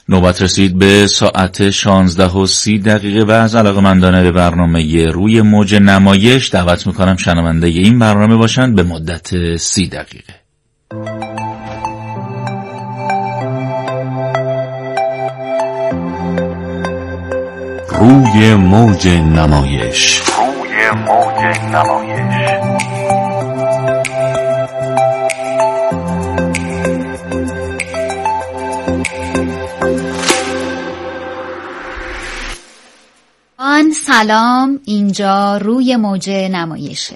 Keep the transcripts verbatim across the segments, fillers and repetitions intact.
نوبت رسید به ساعت شانزده و سی دقیقه و از علاقه‌مندان به برنامه روی موج نمایش دعوت میکنم شنونده این برنامه باشند به مدت سی دقیقه. روی موج نمایش. روی موج نمایش. آن سلام، اینجا روی موج نمایشه.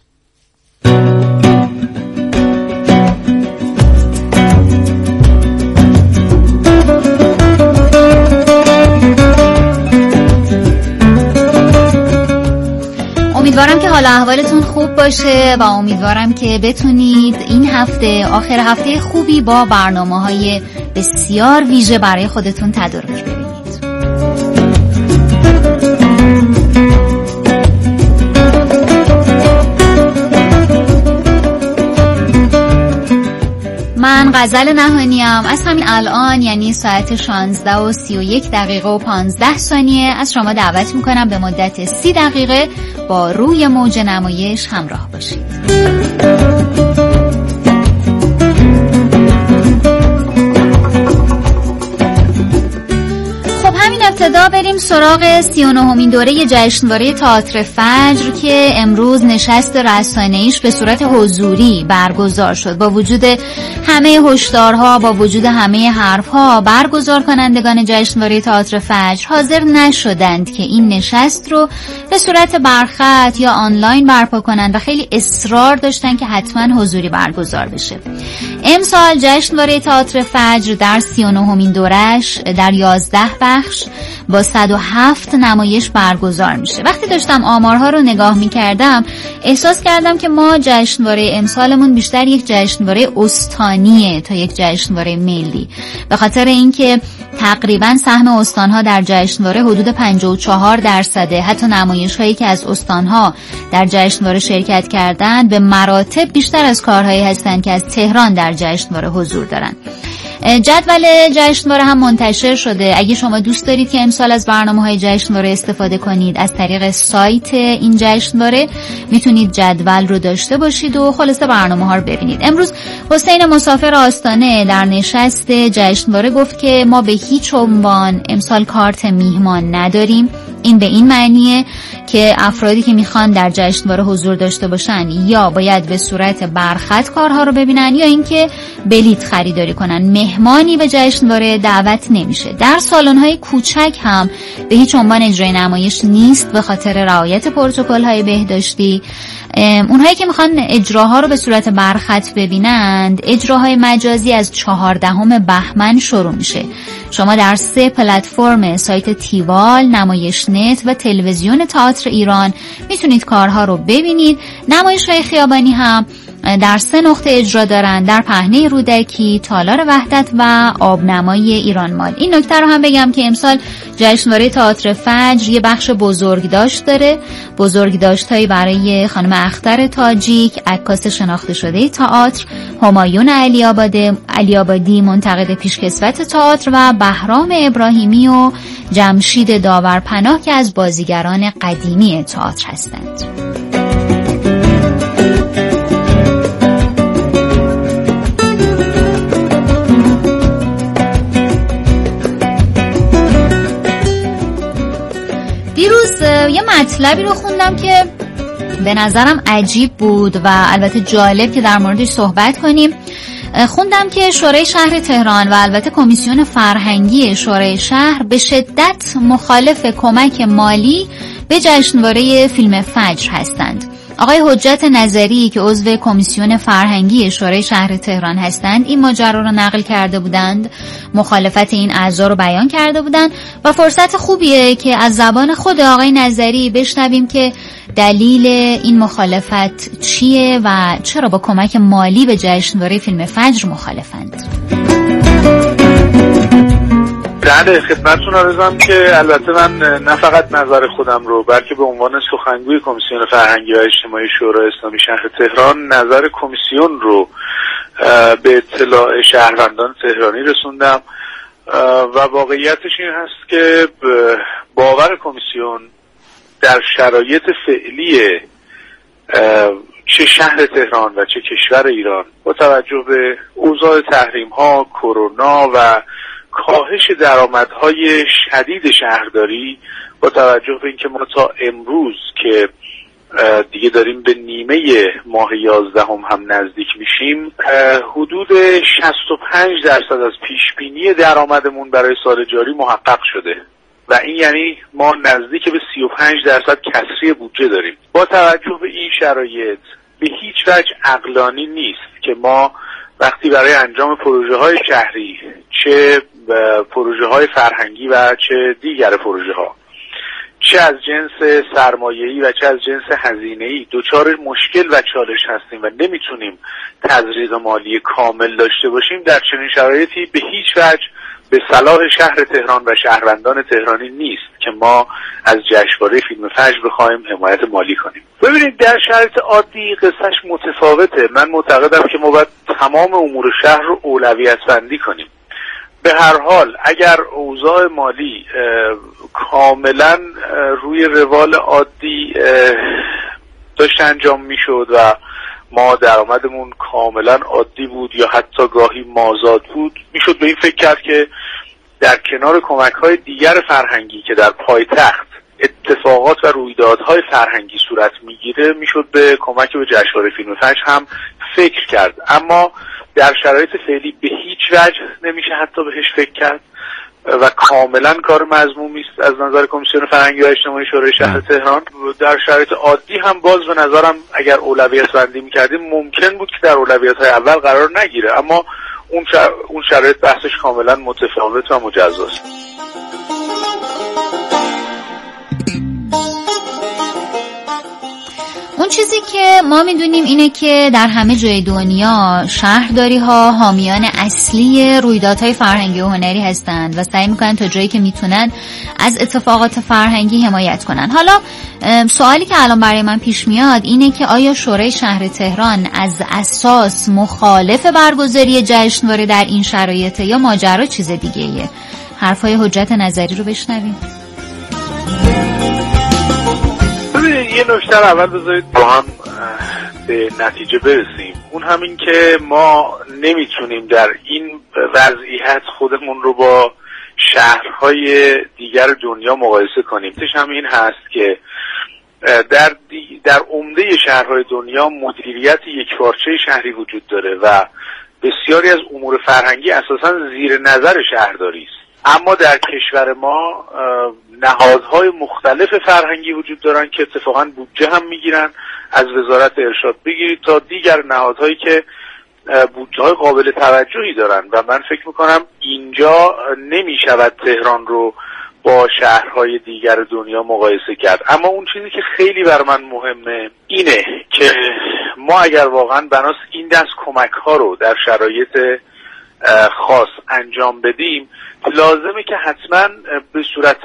امیدوارم که حال احوالتون خوب باشه و امیدوارم که بتونید این هفته آخر هفته خوبی با برنامه‌های بسیار ویژه برای خودتون تدارک ببینید. من غزل نهانیم. از همین الان یعنی ساعت شانزده و سی و یک دقیقه و پانزده ثانیه از شما دعوت میکنم به مدت سی دقیقه با روی موج نمایش همراه باشید. ابتدا بریم سراغ سی و نهمین دوره جشنواره تئاتر فجر که امروز نشست رسانه‌ایش به صورت حضوری برگزار شد. با وجود همه هشدارها، با وجود همه حرفها، برگزار کنندگان جشنواره تئاتر فجر حاضر نشدند که این نشست رو به صورت برخط یا آنلاین برپا کنند و خیلی اصرار داشتن که حتما حضوری برگزار بشه. امسال جشنواره تئاتر فجر در سی و نهمین دورش در یازده بخش با صد و هفت نمایش برگزار میشه. وقتی داشتم آمارها رو نگاه میکردم احساس کردم که ما جشنواره امسالمون بیشتر یک جشنواره استانیه تا یک جشنواره ملی، به خاطر اینکه تقریبا سهم استانها در جشنواره حدود پنجاه و چهار درصده. حتی نمایش هایی که از استانها در جشنواره شرکت کردند به مراتب بیشتر از کارهایی هستند که از تهران در جشنواره حضور دارند. جدول جشنواره هم منتشر شده. اگه شما دوست دارید که امسال از برنامه‌های جشنواره استفاده کنید، از طریق سایت این جشنواره میتونید جدول رو داشته باشید و خلاصه برنامه‌ها رو ببینید. امروز حسین مسافر آستانه در نشست جشنواره گفت که ما به هیچ عنوان امسال کارت میهمان نداریم. این به این معنیه که افرادی که میخوان در جشنواره حضور داشته باشن یا باید به صورت برخط کارها رو ببینن یا اینکه بلیت خریداری کنن. مهمانی به جشنواره دعوت نمیشه. در سالن‌های کوچک هم به هیچ عنوان اجرای نمایش نیست به خاطر رعایت پروتکل‌های بهداشتی. اونهایی که میخوان اجراها رو به صورت برخط ببینند، اجراهای مجازی از چهاردهم بهمن شروع میشه. شما در سه پلتفرم سایت تیوال، نمایش نت و تلویزیون تئاتر ایران میتونید کارها رو ببینید. نمایش‌های خیابانی هم در سه نقطه اجرا دارن، در پهنه رودکی، تالار وحدت و آبنمای ایران مال. این نکته رو هم بگم که امسال جشنواره تئاتر فجر یه بخش بزرگداشت داره. بزرگداشت‌هایی برای خانم اختر تاجیک، عکاس شناخته شده تئاتر، همایون علی‌آبادی علی‌آبادی منتقد پیشکسوت تئاتر و بهرام ابراهیمی و جمشید داورپناه که از بازیگران قدیمی تئاتر هستند. دیروز یه مطلبی رو خوندم که به نظرم عجیب بود و البته جالب که در موردش صحبت کنیم. خوندم که شورای شهر تهران و البته کمیسیون فرهنگی شورای شهر به شدت مخالف کمک مالی به جشنواره فیلم فجر هستند. آقای حجت نظری که عضو کمیسیون فرهنگی شورای شهر تهران هستند این ماجرا رو نقل کرده بودند، مخالفت این اعضا رو بیان کرده بودند و فرصت خوبیه که از زبان خود آقای نظری بشنویم که دلیل این مخالفت چیه و چرا با کمک مالی به جشنواره فیلم فجر مخالفند. بله، خدمتتون عرضم که البته من نه فقط نظر خودم رو بلکه به عنوان سخنگوی کمیسیون فرهنگی و اجتماعی شورای اسلامی شهر تهران نظر کمیسیون رو به اطلاع شهروندان تهرانی رسوندم و واقعیتش این هست که باور کمیسیون در شرایط فعلی چه شهر تهران و چه کشور ایران با توجه به اوضاع تحریم ها، کرونا و کاهش درآمدهای شدید شهرداری، با توجه به اینکه ما تا امروز که دیگه داریم به نیمه ماه یازدهم هم نزدیک میشیم، حدود شصت و پنج درصد از پیشبینی درآمدمون برای سال جاری محقق شده و این یعنی ما نزدیک به سی و پنج درصد کسری بودجه داریم. با توجه به این شرایط به هیچ وجه عقلانی نیست که ما وقتی برای انجام پروژه های شهری، چه پروژه های فرهنگی و چه دیگر پروژه ها، چه از جنس سرمایه‌ای و چه از جنس هزینه‌ای دچار مشکل و چالش هستیم و نمیتونیم تزریق مالی کامل داشته باشیم، در چنین شرایطی به هیچ وجه به صلاح شهر تهران و شهروندان تهرانی نیست که ما از جشنواره فیلم فجر بخوایم حمایت مالی کنیم. ببینید در شرایط عادی قصهش متفاوته. من معتقدم که ما باید تمام امور شهر رو اولویت بندی کنیم. به هر حال اگر اوضاع مالی کاملا روی روال عادی داشت انجام میشد و ما درآمدمون کاملا عادی بود یا حتی گاهی مازاد بود، میشد به این فکر کرد که در کنار کمک‌های دیگر فرهنگی که در پایتخت اتفاقات و رویدادهای فرهنگی صورت میگیره، میشد به کمک به جشنواره فیلم فجر هم فکر کرد. اما در شرایط فعلی به هیچ وجه نمیشه حتی بهش فکر کرد و کاملا کار مذمومی است از نظر کمیسیون فرهنگی و اجتماعی شورای شهر تهران. در شرایط عادی هم باز به نظرم اگر اولویت بندی میکردیم ممکن بود که در اولویت های اول قرار نگیره، اما اون شر... اون شرایط بحثش کاملا متفاوت و مجزاست. اون چیزی که ما میدونیم اینه که در همه جای دنیا شهرداری ها حامیان اصلی رویدادهای فرهنگی و هنری هستند و سعی میکنن تا جایی که میتونن از اتفاقات فرهنگی حمایت کنن. حالا سوالی که الان برای من پیش میاد اینه که آیا شورای شهر تهران از اساس مخالف برگزاری جشنواره در این شرایط یا ماجرا چیز دیگه ایه؟ حرفای حجت نظری رو بشنویم. یه نکته اول بذارید با هم به نتیجه برسیم. اون همین که ما نمیتونیم در این وضعیت خودمون رو با شهرهای دیگر دنیا مقایسه کنیم. تش هم این هست که در در عمده شهرهای دنیا مدیریت یکپارچه شهری وجود داره و بسیاری از امور فرهنگی اساساً زیر نظر شهرداری است. اما در کشور ما نهادهای مختلف فرهنگی وجود دارن که اتفاقا بودجه هم میگیرن، از وزارت ارشاد بگیرید تا دیگر نهادهایی که بودجه های قابل توجهی دارن و من فکر میکنم اینجا نمیشود تهران رو با شهرهای دیگر دنیا مقایسه کرد. اما اون چیزی که خیلی بر من مهمه اینه که ما اگر واقعا بناس این دست کمک ها رو در شرایط خاص انجام بدیم، لازمه که حتما به صورت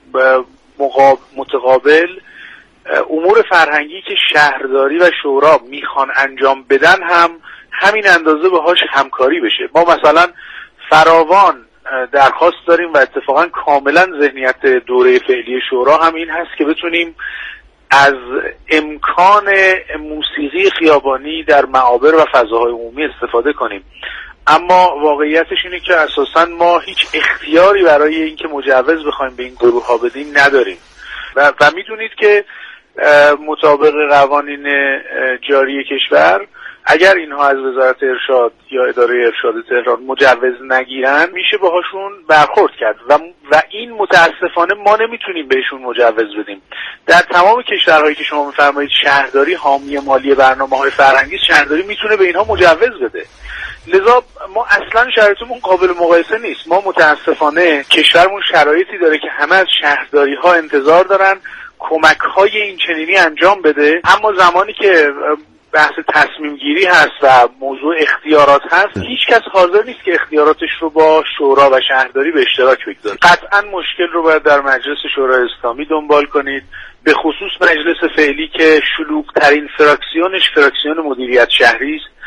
متقابل امور فرهنگی که شهرداری و شورا میخوان انجام بدن هم همین اندازه باهاش همکاری بشه. ما مثلا فراوان درخواست داریم و اتفاقا کاملا ذهنیت دوره فعلی شورا هم این هست که بتونیم از امکان موسیقی خیابانی در معابر و فضاهای عمومی استفاده کنیم. اما واقعیتش اینه که اساساً ما هیچ اختیاری برای اینکه مجوز بخوایم به این گروه ها بدیم نداریم و, و میدونید که مطابق قوانین جاری کشور اگر اینها از وزارت ارشاد یا اداره ارشاد تهران مجوز نگیرن میشه باهاشون برخورد کرد و, و این متاسفانه ما نمیتونیم بهشون مجوز بدیم. در تمام کشورهایی که شما میفرمایید شهرداری حامی مالی برنامه‌های فرهنگی، شهرداری میتونه به اینها مجوز بده. لذا ما اصلا شرایطمون قابل مقایسه نیست. ما متاسفانه کشورمون شرایطی داره که همه از شهرداری ها انتظار دارن کمک های این چنینی انجام بده، اما زمانی که بحث تصمیم گیری هست و موضوع اختیارات هست هیچ کس حاضر نیست که اختیاراتش رو با شورا و شهرداری به اشتراک بگذاره. قطعا مشکل رو باید در مجلس شورای اسلامی دنبال کنید، به خصوص مجلس فعلی که شلوغ‌ترین فراکسیونش فراکسیون مدیریت شهری است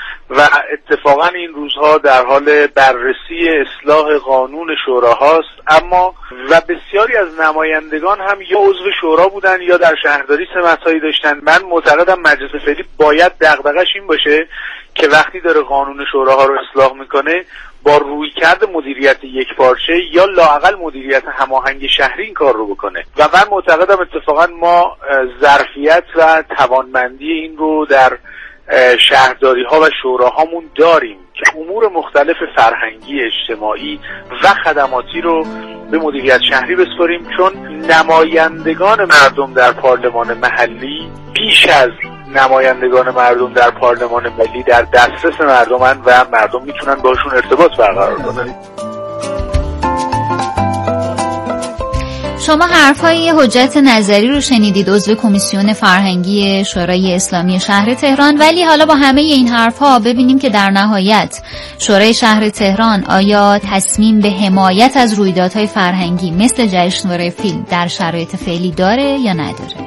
و اتفاقا این روزها در حال بررسی اصلاح قانون شورا هاست. اما و بسیاری از نمایندگان هم یا عضو شورا بودن یا در شهرداری سمت‌هایی داشتن. من معتقدم مجلس فعلی باید دغدغش این باشه که وقتی داره قانون شوراها رو اصلاح میکنه با رویکرد مدیریت یکپارچه یا لااقل مدیریت هماهنگ شهری این کار رو بکنه. و من معتقدم اتفاقا ما ظرفیت و توانمندی این رو در شهرداری ها و شوراهامون داریم که امور مختلف فرهنگی، اجتماعی و خدماتی رو به مدیریت شهری بسپاریم، چون نمایندگان مردم در پارلمان محلی بیش از نمایندگان مردم در پارلمان ملی در دسترس مردمن و مردم میتونن باشون ارتباط برقرار کنن. شما حرفای حجت نظری رو شنیدید، عضو کمیسیون فرهنگی شورای اسلامی شهر تهران، ولی حالا با همه این حرفها ببینیم که در نهایت شورای شهر تهران آیا تصمیم به حمایت از رویدادهای فرهنگی مثل جشنواره فیلم در شرایط فعلی داره یا نداره؟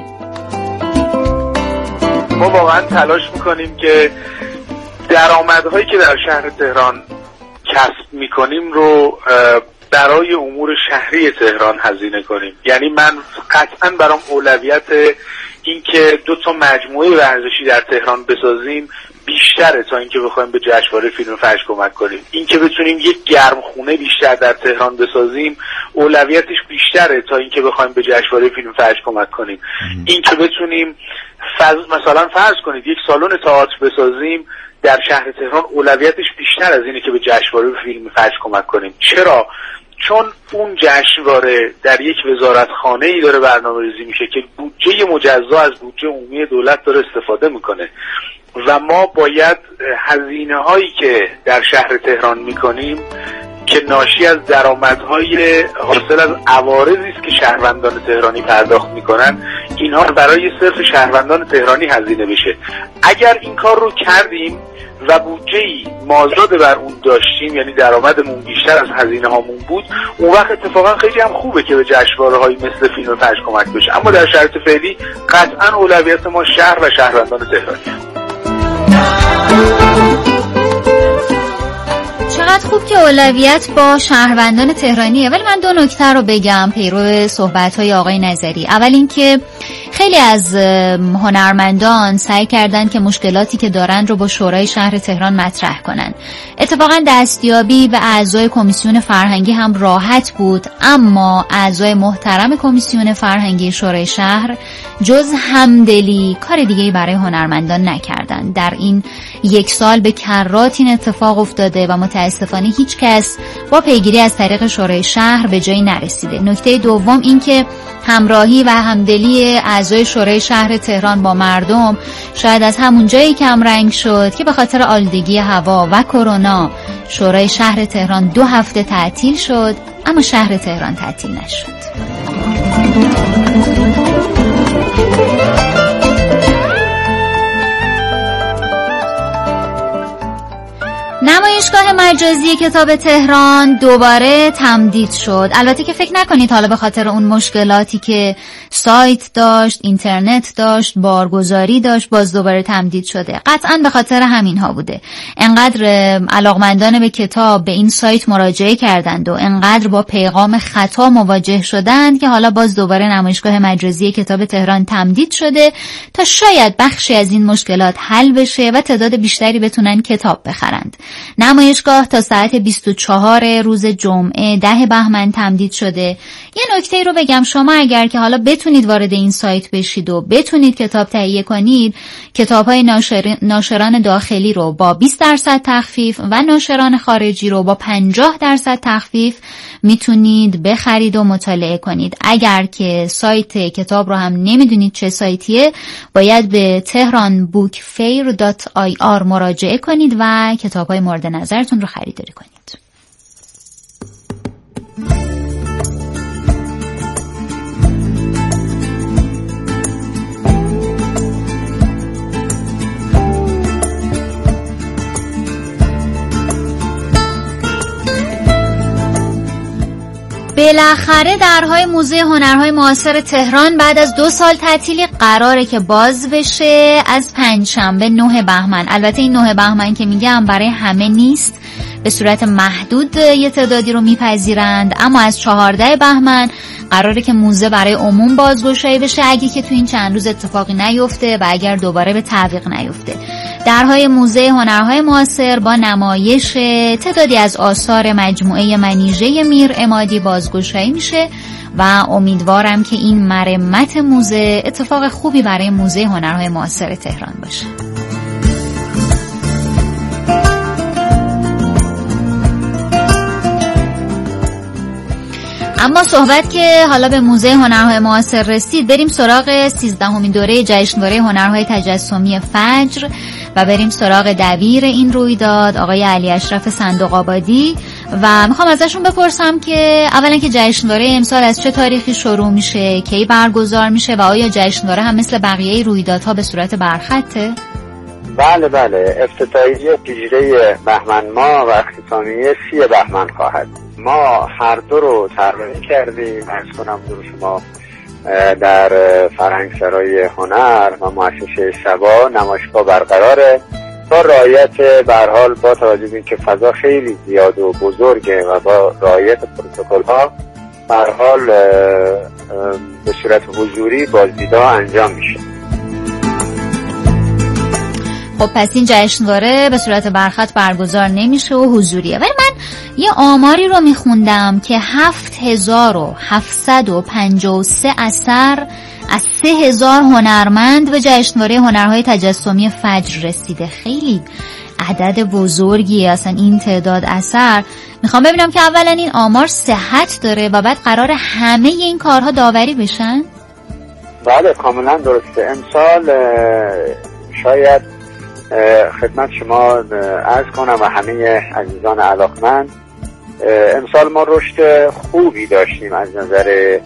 ما واقعا تلاش میکنیم که درآمدهایی که در شهر تهران کسب میکنیم رو برای امور شهری تهران هزینه کنیم. یعنی من قطعا برام اولویت این که دو تا مجموعه ورزشی در تهران بسازیم بیشتره تا اینکه بخوایم به جشنواره فیلم فجر کمک کنیم. این که بتونیم یک گرمخونه بیشتر در تهران بسازیم اولویتش بیشتره تا اینکه بخوایم به جشنواره فیلم فجر کمک کنیم. این که بتونیم فز... مثلا فرض کنید یک سالن تئاتر بسازیم در شهر تهران اولویتش بیشتر از اینه که به جشنواره فیلم فجر کمک کنیم. چرا؟ چون اون جشنواره در یک وزارتخانه‌ای داره برنامه‌ریزی میشه که بودجه مجزا از بودجه عمومی دولت داره استفاده میکنه و ما باید هزینه هایی که در شهر تهران میکنیم که ناشی از درآمدهای حاصل از عوارضی است که شهروندان تهرانی پرداخت میکنن، اینها برای صرف شهروندان تهرانی هزینه بشه. اگر این کار رو کردیم و بودجه‌ای مازاد بر اون داشتیم، یعنی درآمدمون بیشتر از هزینه هامون بود، اون وقت اتفاقا خیلی هم خوبه که به جشنواره‌های مثل فیلم فجر کمک بشه. اما در شرایط فعلی قطعا اولویت ما شهر و شهروندان تهرانی. چقدر خوب که اولویت با شهروندان تهرانیه. ولی من دو نکته رو بگم پیرو صحبت‌های آقای نظری. اول اینکه خیلی از هنرمندان سعی کردن که مشکلاتی که دارن رو با شورای شهر تهران مطرح کنن. اتفاقا دستیابی به اعضای کمیسیون فرهنگی هم راحت بود، اما اعضای محترم کمیسیون فرهنگی شورای شهر جز همدلی کار دیگه‌ای برای هنرمندان نکردن. در این یک سال به کرات این اتفاق افتاده و متاسفانه هیچ کس با پیگیری از طریق شورای شهر به جایی نرسیده. نکته دوم این که همراهی و همدلی اعضای شورای شهر تهران با مردم شاید از همون جایی کم رنگ شد که به خاطر آلودگی هوا و کرونا شورای شهر تهران دو هفته تعطیل شد، اما شهر تهران تعطیل نشد. نمایشگاه مجازی کتاب تهران دوباره تمدید شد. البته که فکر نکنید حالا به خاطر اون مشکلاتی که سایت داشت، اینترنت داشت، بارگذاری داشت باز دوباره تمدید شده. قطعاً به خاطر همین ها بوده. انقدر علاقمندان به کتاب به این سایت مراجعه کردند و انقدر با پیغام خطا مواجه شدند که حالا باز دوباره نمایشگاه مجازی کتاب تهران تمدید شده تا شاید بخشی از این مشکلات حل بشه و تعداد بیشتری بتونن کتاب بخرند. نمایشگاه تا ساعت بیست و چهار روز جمعه ده بهمن تمدید شده. یه نکته رو بگم، شما اگر که حالا بتونید وارد این سایت بشید و بتونید کتاب تهیه کنید، کتاب‌های ناشر... ناشران داخلی رو با بیست درصد تخفیف و ناشران خارجی رو با پنجاه درصد تخفیف میتونید بخرید و مطالعه کنید. اگر که سایت کتاب رو هم نمیدونید چه سایتیه، باید به تهران بوک فیر دات آی آر مراجعه کنید و کتاب‌های مورد نظرتون رو خریداری کنید. بالاخره درهای موزه هنرهای معاصر تهران بعد از دو سال تعطیلی قراره که باز بشه از پنجشنبه نه بهمن. البته این نه بهمن که میگم برای همه نیست، به صورت محدود یه تعدادی رو میپذیرند، اما از چهارده بهمن قراره که موزه برای عموم بازگشایی بشه اگه که تو این چند روز اتفاقی نیفته و اگر دوباره به تعویق نیفته. درهای موزه هنرهای معاصر با نمایش تعدادی از آثار مجموعه منیژه میر عمادی بازگشایی میشه و امیدوارم که این مرمت موزه اتفاق خوبی برای موزه هنرهای معاصر تهران باشه. اما صحبت که حالا به موزه هنرهای معاصر رسید، بریم سراغ سیزدهمین دوره جشنواره هنرهای تجسمی فجر و بریم سراغ دبیر این رویداد آقای علی اشرف صندوق‌آبادی و میخوام ازشون بپرسم که اولا که جشنواره امسال از چه تاریخی شروع میشه، کی برگزار میشه و آیا جشنواره هم مثل بقیه رویدادها به صورت برخطه؟ بله بله، افتتاحیه هجری بهمن ماه و اختتامیه سی بهمن خواهد. ما هر دو رو طراحی کردیم، عرض کنم دور شما در فرهنگسرای هنر و مؤسسه سبا نمایشگاه برقراره با رعایت به هر حال با توجه به اینکه فضا خیلی زیاد و بزرگه و با رعایت پروتکل‌ها به هر حال به صورت حضوری بازدیدها انجام میشه. خب پس این جشنواره به صورت برخط برگزار نمیشه و حضوریه. ولی من یه آماری رو میخوندم که هفت هزار و هفتصد و پنجاه و سه اثر از سه هزار هنرمند به جشنواره هنرهای تجسمی فجر رسیده. خیلی عدد بزرگی اصلا این تعداد اثر. میخوام ببینم که اولا این آمار صحت داره و بعد قرار همه این کارها داوری بشن؟ بله کاملا درسته. امسال شاید خدمت شما عرض کنم و همه عزیزان علاقمند، امسال ما رشد خوبی داشتیم از نظر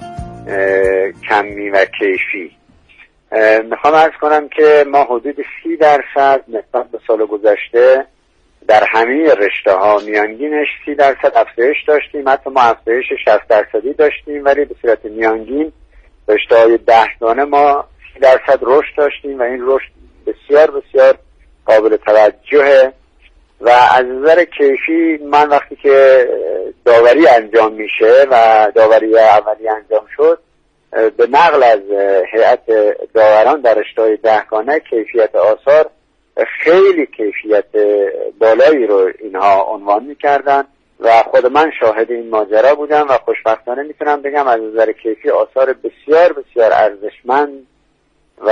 کمی و کیفی. میخوام عرض کنم که ما حدود سی درصد نسبت به سال گذشته در همه رشته ها میانگینش سی درصد افزایش داشتیم، حتی ما افزایش شصت درصدی داشتیم، ولی به صورت میانگین رشته های ده دانه ما سی درصد رشد داشتیم و این رشد بسیار بسیار قابل توجهه. و از نظر کیفی من وقتی که داوری انجام میشه و داوری اولی انجام شد، به نقل از هیئت داوران در رشته‌های دهگانه کیفیت آثار خیلی کیفیت بالایی رو اینها عنوان میکردن و خود من شاهد این ماجرا بودم و خوشبختانه میتونم بگم از نظر کیفی آثار بسیار بسیار ارزشمند و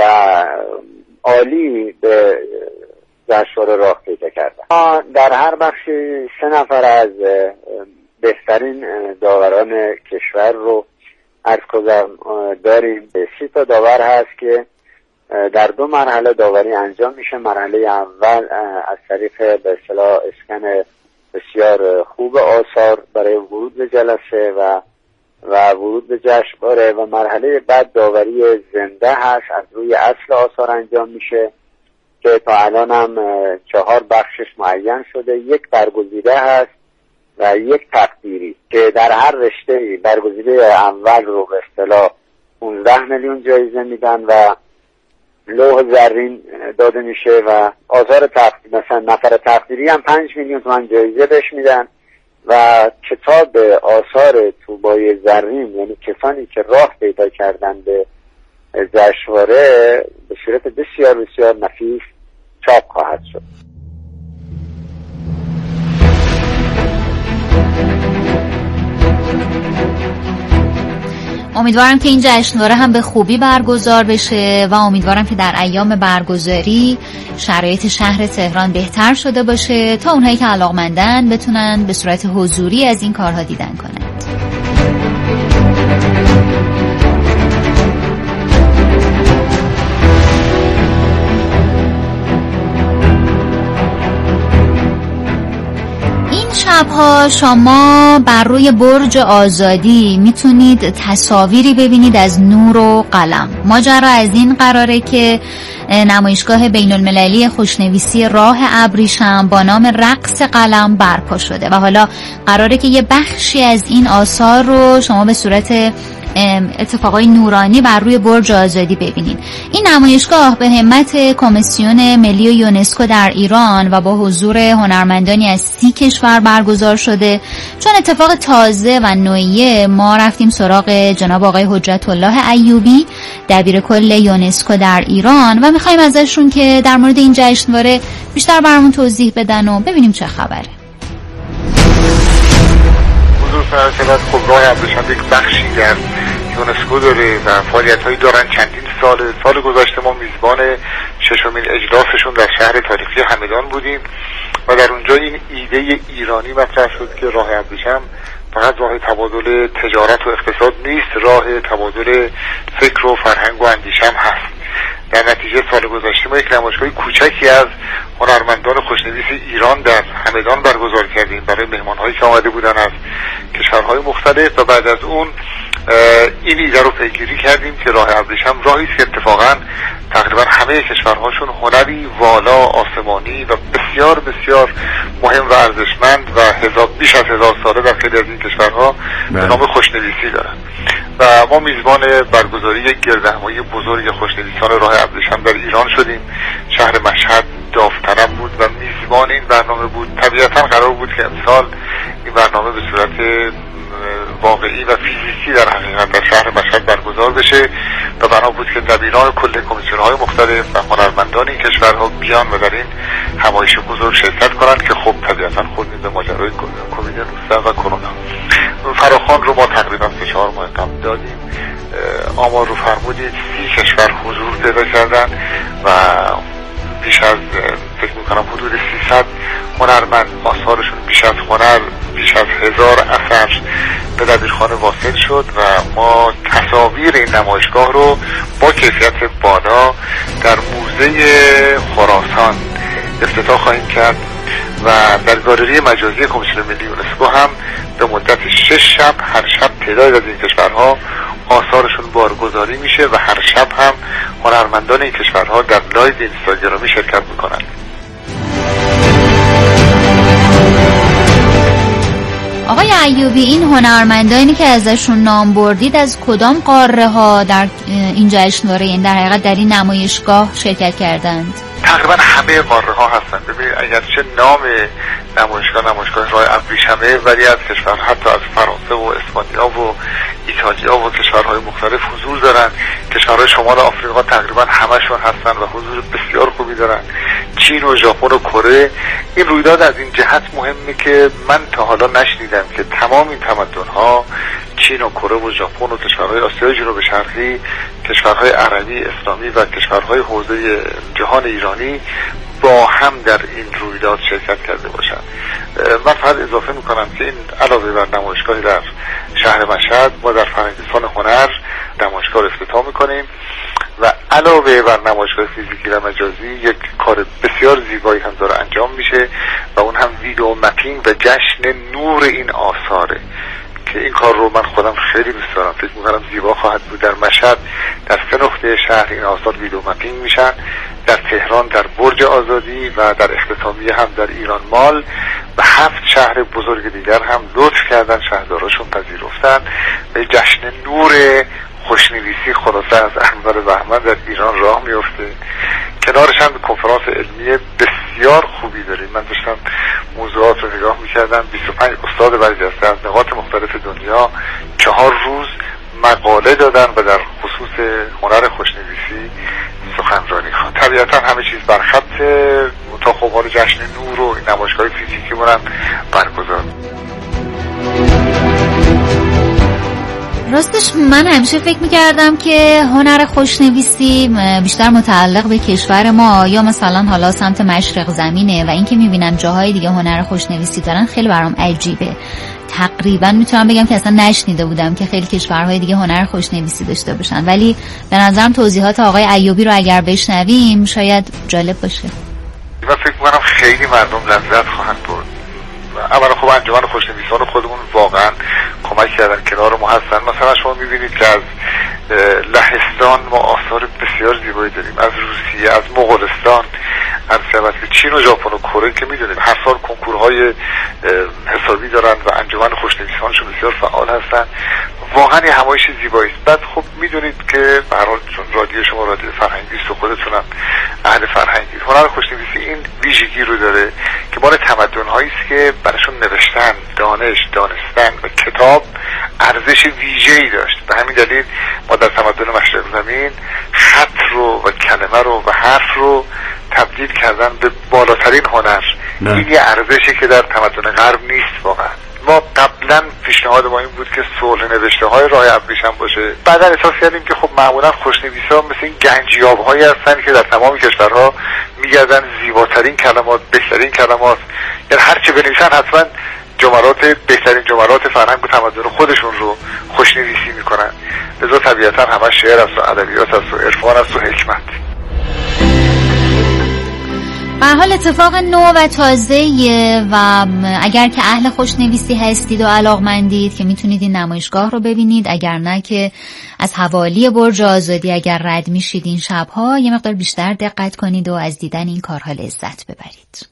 عالی به جشنواره راه پیدا کردن. ما در هر بخشی سه نفر از بهترین داوران کشور رو عرض کنم داریم. سی تا داور هست که در دو مرحله داوری انجام میشه. مرحله اول از طریق به اصطلاح اسکن بسیار خوب آثار برای ورود به جلسه و و ورود به جشنواره و مرحله بعد داوری زنده هست، از روی اصل آثار انجام میشه که تا الان هم چهار بخشش معین شده. یک برگزیده هست و یک تقدیری که در هر رشته برگزیده اول رو به اصطلاح پانزده میلیون جایزه میدن و لوح زرین داده میشه و آثار تقدیر مثلا نفر تقدیری هم پنج میلیون تومان جایزه بهش میدن و کتاب آثار طوبای زرین یعنی کسانی که راه پیدا کردن به جشنواره به صورت بسیار بسیار نفیس چاپ خواهد شد. امیدوارم که این جشنواره هم به خوبی برگزار بشه و امیدوارم که در ایام برگزاری شرایط شهر تهران بهتر شده باشه تا اونهایی که علاقمندن بتونن به صورت حضوری از این کارها دیدن کنند. شبها شما بر روی برج آزادی میتونید تصاویری ببینید از نور و قلم. ماجرا از این قراره که نمایشگاه بین المللی خوشنویسی راه ابریشم با نام رقص قلم برپا شده و حالا قراره که یه بخشی از این آثار رو شما به صورت اتفاقای نورانی بر روی برج آزادی ببینین. این نمایشگاه به همت کمیسیون ملی یونسکو در ایران و با حضور هنرمندانی از سی کشور برگزار شده. چون اتفاق تازه و نوعیه، ما رفتیم سراغ جناب آقای حجت الله ایوبی، دبیر کل یونسکو در ایران، و میخوایم ازشون که در مورد این جشنواره بیشتر برامون توضیح بدن و ببینیم چه خبره. حضور فرمایید. خب راه ابریشم یک بخشی در یونسکو داره و فعالیت‌هایی دارن. چندین سال سال گذشته ما میزبان ششمین اجلاسشون در شهر تاریخی همدان بودیم و در اونجا این ایده ایرانی مطرح شد که راه ابریشم فقط راه تبادل تجارت و اقتصاد نیست، راه تبادل فکر و فرهنگ و اندیشه هم هست. در نتیجه سال گذشته ما یک نمایشگاه کوچکی از هنرمندان خوشنویس ایران در همدان برگزار کردیم برای مهمان‌هایی که آمده بودن از کشورهای مختلف و بعد از اون این ایده رو پیگیری کردیم که راه ابریشم راهی است که اتفاقا تقریبا همه کشورهاشون هنری والا آسمانی و بسیار بسیار مهم و ارزشمند و هزار بیش از هزار ساله در خیلی از این کشورها به نام خوشنویسی دارن و ما میزبان برگزاری یک گردهمایی بزرگ خوشنویسان راه ابریشم در ایران شدیم. شهر مشهد داوطلب بود و میزبان این برنامه بود. طبیعتا قرار بود که امسال این برنامه به صورت واقعی و فیزیکی در حقیقت در شهر مشهد برگزار بشه و بنا بود که دبیران کل کمیسیون‌های مختلف و هنرمندان این کشورها بیان و در این همایش بزرگ شرکت کنن که خب طبیعتا خوردیم به ماجرای کووید نوزده و کرونا. فراخوان رو ما تقریبا سه چهار ماه قبل دادیم. آمار رو فرمودید سی کشور حضور پیدا کردن و بیش از فکر میکنم حدود سیصد هنرمند آثارشون بیش از هنر بیش از هزار اثر به دبیرخانه واصل شد و ما تصاویر این نمایشگاه رو با کیفیت بالا در موزه خراسان افتتاح خواهیم کرد و در گالری مجازی کمیسیون ملی یونسکو هم به مدت شش شب هر شب تعداد از این کشورها آثارشون بارگذاری میشه و هر شب هم هنرمندان این کشورها در لایو اینستاگرامی شرکت میکنن. آقای ایوبی، این هنرمندانی که ازشون نام بردید از کدام قاره ها در این جشنواره، این در حقیقت در این نمایشگاه شرکت کردند؟ تقریبا همه قاره ها هستن. ببینید اگرچه نام نمایشگاه نمایشگاه راه ابریشمه ولی از کشور حتی از فرانسه و اسپانیا و ایتالیا و کشورهای مختلف حضور دارن. کشورهای شمال آفریقا تقریبا همشون هستن و حضور بسیار خوبی دارن. چین و ژاپن و کره. این رویداد از این جهت مهمه که من تا حالا نشنیدم که تمام این تمدن‌ها، چین و کره و ژاپن و کشورهای آسیای جنوب شرقی، کشورهای عربی اسلامی و کشورهای حوزه جهان ایرانی با هم در این رویداد شرکت کرده باشند. من فقط اضافه میکنم که این علاوه بر نمایشگاهی در شهر مشهد، ما در فرهنگستان هنر نمایشگاه افتتاح میکنیم و علاوه بر نمایشگاه فیزیکی و مجازی یک کار بسیار زیبایی هم داره انجام میشه و اون هم ویدیو مپینگ و جشن نور این آثاره که این کار رو من خودم خیلی دوست دارم. فکر میکنم زیبا خواهد بود. در مشهد در سه نقطه شهر این آثار ویدیو مپینگ میشن، در تهران در برج آزادی و در اختتامیه هم در ایران مال و هفت شهر بزرگ دیگر هم لطف کردن، شهرداراشون پذیرفتن و جشن نور خوشنویسی خلاصه از انور بهمن در ایران راه میفته. کنارش هم کنفرانس علمی بسیار خوبی داریم. من داشتم موضوعات رو نگاه میکردم. بیست و پنج استاد برجسته از نقاط مختلف دنیا چهار روز مقاله دادن و در خصوص هنر خوشنویسی سخنرانی خواهند. طبیعتا همه چیز بر خط تا خمار جشن نور و نمایشگاه فیزیکی مونم برگزار. راستش من همیشه فکر میکردم که هنر خوشنویسی بیشتر متعلق به کشور ما یا مثلا حالا سمت مشرق زمینه و اینکه میبینم جاهای دیگه هنر خوشنویسی دارن خیلی برام عجیبه. تقریبا میتونم بگم که اصلا نشنیده بودم که خیلی کشورهای دیگه هنر خوشنویسی داشته باشن، ولی به نظرم توضیحات آقای ایوبی رو اگر بشنویم شاید جالب باشه. من فکر میکنم خیلی مردم لذت خواهند برد. اولا خب انجمن خوشنویسان خودمون واقعا کمک کردن، کنار ما هستن. مثلا شما میبینید که از لهستان ما آثار بسیار زیبایی داریم، از روسیه، از مغولستان، از چین و ژاپن و کره که میدونیم هر سال کنکورهای حسابی دارن و انجمن خوشنویسانشون بسیار فعال هستن. واقعا یه همایش زیبایی است. بعد خب میدونید که به هر حال چون رادیو شما رادیو فرهنگی است و خودتونم اهل فرهنگی، هنر خوشنویسی این ویژگی رو داره که مال تمدن‌هایی است که براشون نوشتن، دانش، دانستن و کتاب ارزش ویژه‌ای داشت. به همین دلیل ما در تمدن مشرق زمین خط رو و کلمه رو و حرف رو تبدیل کردن به بالاترین هنر. نه. این یه ارزشی که در تمدن غرب نیست واقعا. ما قبلا پیشنهاد ما این بود که صلح نوشته های راه ابریشم باشه. بعدا احساس کردیم که خب معمولا خوشنویسا مثل این گنجیاب هایی هستن که در تمام کشورها میگردن زیباترین کلمات، بهترین کلمات، یعنی هر چه بنویسن حتما جملات بهترین جملات فرهنگ و تمدن خودشون رو خوشنویسی میکنن. لذا طبیعتا همه شعر است و ادبیات است و عرفان است و حکمت. به حال اتفاق نو و تازه‌ایه و اگر که اهل خوشنویسی هستید و علاقمندید که میتونید این نمایشگاه رو ببینید، اگر نه که از حوالی برج آزادی اگر رد میشید این شبها یه مقدار بیشتر دقت کنید و از دیدن این کارها لذت ببرید.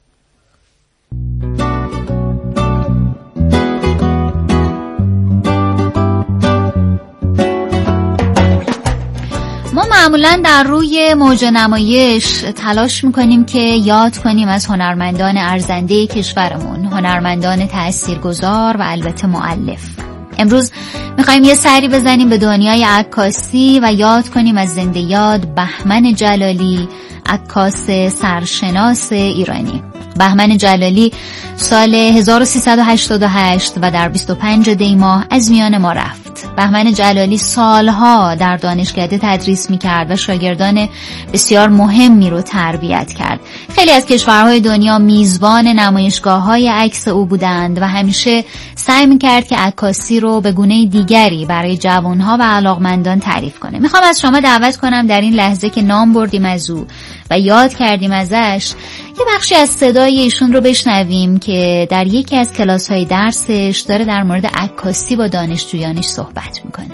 ما معمولا در روی موج نمایش تلاش میکنیم که یاد کنیم از هنرمندان ارزنده کشورمون، هنرمندان تاثیرگذار و البته مؤلف. امروز میخوایم یه سری بزنیم به دنیای عکاسی و یاد کنیم از زنده یاد بهمن جلالی، عکاس سرشناس ایرانی. بهمن جلالی سال هزار و سیصد و هشتاد و هشت و در بیست و پنج دی ماه از میان ما رفت. بهمن جلالی سالها در دانشکده تدریس میکرد و شاگردان بسیار مهمی رو تربیت کرد. خیلی از کشورهای دنیا میزبان نمایشگاه‌های عکس او بودند و همیشه سعی میکرد که عکاسی رو به گونه دیگری برای جوانها و علاقمندان تعریف کنه. میخوام از شما دعوت کنم در این لحظه که نام بردیم از او و یاد کردیم ازش، یه بخشی از صدای ایشون رو بشنویم که در یکی از کلاس‌های درسش داره در مورد عکاسی با دانشجویانش صحبت میکنه.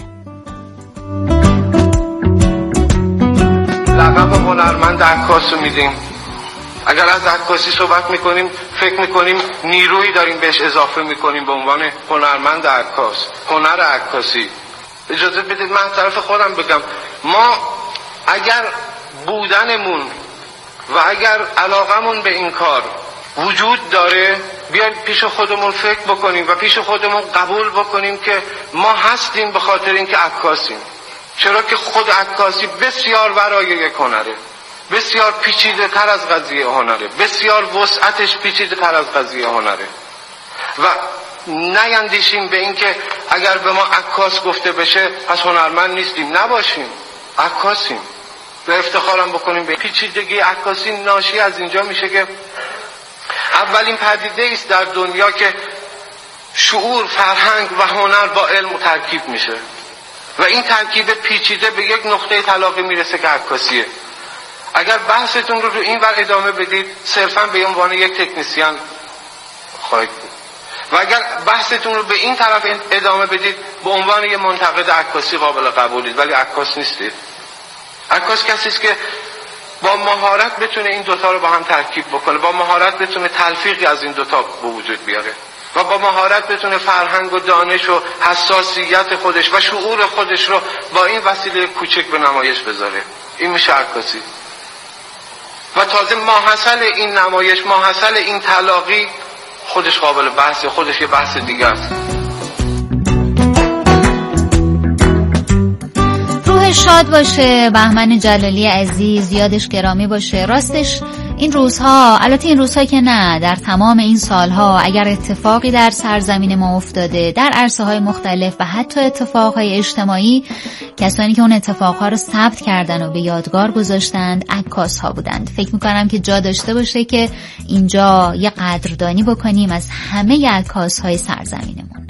لقب هنرمند عکاس رو میدیم. اگر از عکاسی صحبت میکنیم فکر میکنیم نیرویی داریم بهش اضافه میکنیم به عنوان هنرمند عکاس، هنر عکاسی. اجازه بدید من طرف خودم بگم، ما اگر بودنمون و اگر علاقمون به این کار وجود داره، بیایم پیش خودمون فکر بکنیم و پیش خودمون قبول بکنیم که ما هستیم به خاطر اینکه عکاسیم. چرا که خود عکاسی بسیار ورای یک هنره، بسیار پیچیده تر از قضیه هنره، بسیار وسعتش پیچیده تر از قضیه هنره و نیندیشیم به اینکه اگر به ما عکاس گفته بشه پس هنرمند نیستیم. نباشیم، عکاسیم. و افتخارم بکنیم به پیچیدگی عکاسی ناشی از اینجا میشه که اولین پدیده است در دنیا که شعور، فرهنگ و هنر با علم ترکیب میشه و این ترکیب پیچیده به یک نقطه تلاقی میرسه که عکاسیه. اگر بحثتون رو رو این ور ادامه بدید صرفا به عنوان یک تکنیسیان خواهید بود و اگر بحثتون رو به این طرف ادامه بدید به عنوان یک منتقد عکاسی قابل قبولید، ولی عکاس نیستید. عکاس کسی است که با مهارت بتونه این دوتا رو با هم ترکیب بکنه، با مهارت بتونه تلفیقی از این دوتا به وجود بیاره و با مهارت بتونه فرهنگ و دانش و حساسیت خودش و شعور خودش رو با این وسیله کوچک به نمایش بذاره. این میشه عکاسی. و تازه ماحصل این نمایش، ماحصل این تلاقی خودش قابل بحثه، خودش یه بحث دیگه است. شاد باشه بهمن جلالی عزیز، یادش گرامی باشه. راستش این روزها، البته این روزها که نه، در تمام این سالها اگر اتفاقی در سرزمین ما افتاده در عرصه های مختلف و حتی اتفاقهای اجتماعی، کسانی که اون اتفاقها رو ثبت کردن و به یادگار گذاشتند عکاس ها بودند. فکر میکنم که جا داشته باشه که اینجا یه قدردانی بکنیم از همه عکاس های سرزمینمون.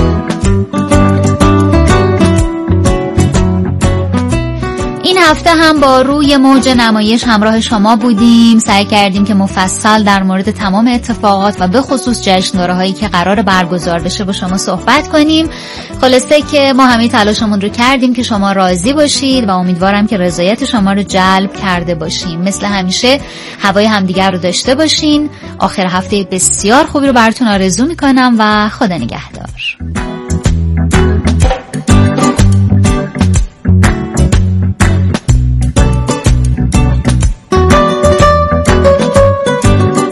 هفته هم هم با روی موج نمایش همراه شما بودیم. سعی کردیم که مفصل در مورد تمام اتفاقات و به خصوص جشنواره هایی که قرار برگزار بشه با شما صحبت کنیم. خلاصه که ما همه تلاشمون رو کردیم که شما راضی باشید و امیدوارم که رضایت شما رو جلب کرده باشیم. مثل همیشه هوای همدیگر رو داشته باشین. آخر هفته بسیار خوبی رو براتون آرزو میکنم و خدا نگهدار.